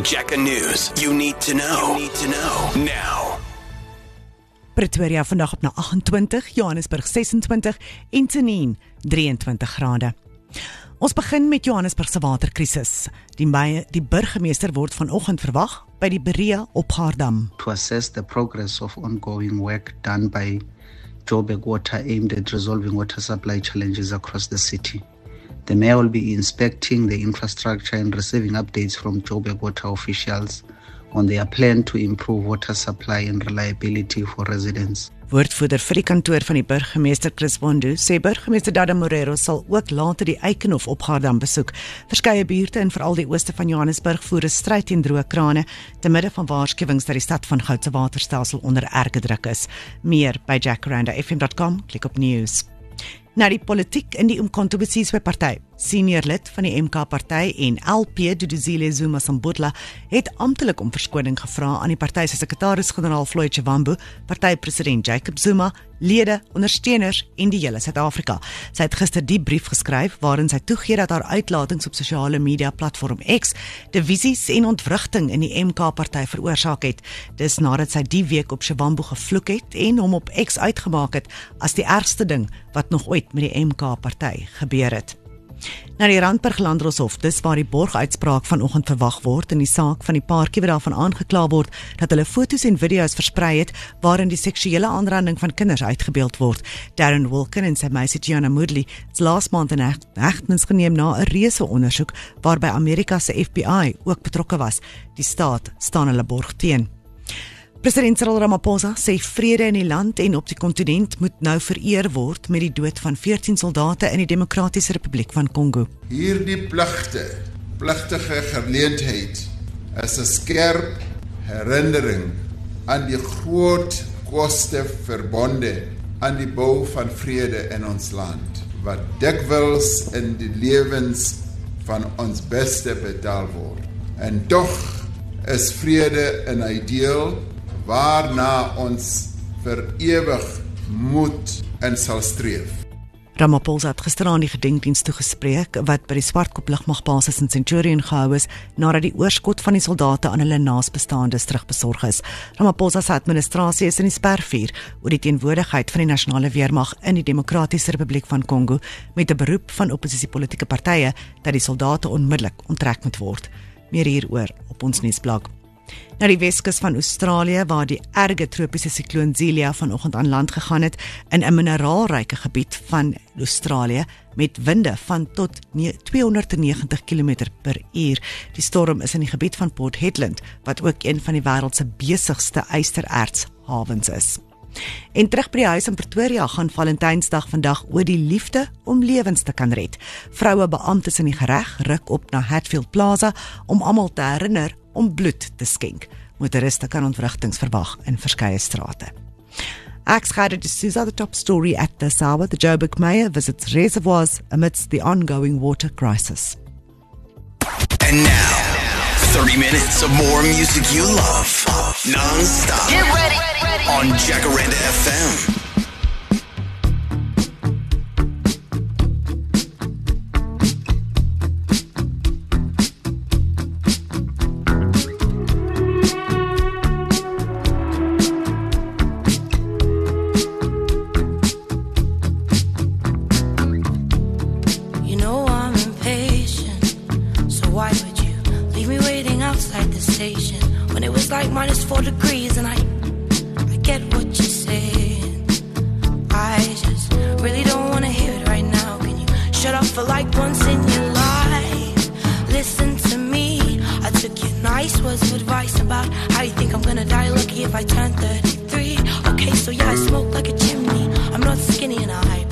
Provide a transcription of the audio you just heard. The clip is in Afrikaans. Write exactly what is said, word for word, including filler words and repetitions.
Jacka News. You need to know. You need to know now. Pretoria vandag op na agt en twintig, Johannesburg ses en twintig en Tunin drie en twintig grade. Ons begin met Johannesburg se waterkrisis. Die, die burgemeester word vanoggend verwag by die Berea Opgaardam. To assess the progress of ongoing work done by Joburg Water aimed at resolving water supply challenges across the city. The mayor will be inspecting the infrastructure and receiving updates from Joburg Water officials on their plan to improve water supply and reliability for residents. Woordvoerder vir die kantoor van die burgemeester Chris Bondu sê burgemeester Dada Morero sal ook later die Eikenhof Opgaardam besoek. Verskeie buurte en veral die ooste van Johannesburg voer 'n stryd teen droë krane te midde van waarskuwings dat die stad van Goud se waterstelsel onder erge druk is. Meer by jacaranda f m dot com, klik op news. Nou die politiek in die Umkhonto we Sizwe party. Senior lid van die M K party en L P Duduzile Zuma Sambutla het amptelik om verskoning gevra aan die party se sekretaris-generaal Floyd Shivambu, partypresident Jacob Zuma, lede, ondersteuners en die hele Suid-Afrika. Sy het gister die brief geskryf waarin sy toegee dat haar uitlatings op sosiale media platform X divisies en ontwrigting in die M K party veroorsaak het. Dis nadat sy die week op Shivambu gevloek het en hom op X uitgemaak het as die ergste ding wat nog ooit met die M K party gebeur het. Na die Randburg Landdroshof, dis waar die borguitspraak vanoggend verwag word in die saak van die paartjie wat daarvan aangekla word dat hulle foto's en video's versprei het waarin die seksuele aanranding van kinders uitgebeeld word. Darren Wilkin en sy meisie Gianna Moodley is laas maand in hegtenis geneem na 'n reuse ondersoek waarby Amerika se F B I ook betrokke was. Die staat staan hulle borg teen. President Cyril Ramaphosa sê vrede in die land en op die kontinent moet nou vereer word met die dood van veertien soldate in die Demokratiese Republiek van Kongo. Hierdie pligte, pligtige geleentheid is 'n skerp herinnering aan die groot koste verbonde aan die bou van vrede in ons land, wat dikwels in die lewens van ons beste betaal word. En tog is vrede 'n ideaal waarna ons vir ewig moet en sal streef. Ramaphosa het gisteraan die gedenkdiens toegespreek wat by die Swartkop lugmagbasis in Centurion gehou is nadat die oorskot van die soldate aan hulle naasbestaandes terugbesorg is. Ramaphosa se administrasie is in die spervuur oor die teenwoordigheid van die nasionale weermag in die Demokratiese Republiek van Kongo met 'n beroep van oppositiepolitiese partye dat die soldate onmiddellik onttrek moet word. Meer hieroor op ons nuusblog. Na die Weskus van Australië, waar die erge tropiese sikloon Zelia vanoggend aan land gegaan het in 'n mineraalryke gebied van Australië met winde van tot tweehonderdnegentig kilometer per uur. Die storm is in die gebied van Port Hedland, wat ook een van die wêreld se besigste ysterertshavens is. En terug by die huis in Pretoria gaan Valentynsdag vandag oor die liefde om lewens te kan red. Vroue beamptes in die gereg ruk op na Hatfield Plaza om almal te herinner om bloed te skenk. Motoriste kan ontwrigtings verwag in verskeie strate. Ek skryf dit is the top story at this hour. The Joburg mayor visits reservoirs amidst the ongoing water crisis. And now, thirty minutes of more music you love, non-stop. Get ready, ready. On Jacaranda F M. When it was like minus four degrees and I I get what you're saying. I just really don't want to hear it right now. Can you shut up for like once in your life? Listen to me. I took your nice words of advice about how you think I'm gonna die lucky if I turn thirty-three. Okay, so yeah, I smoke like a chimney. I'm not skinny and I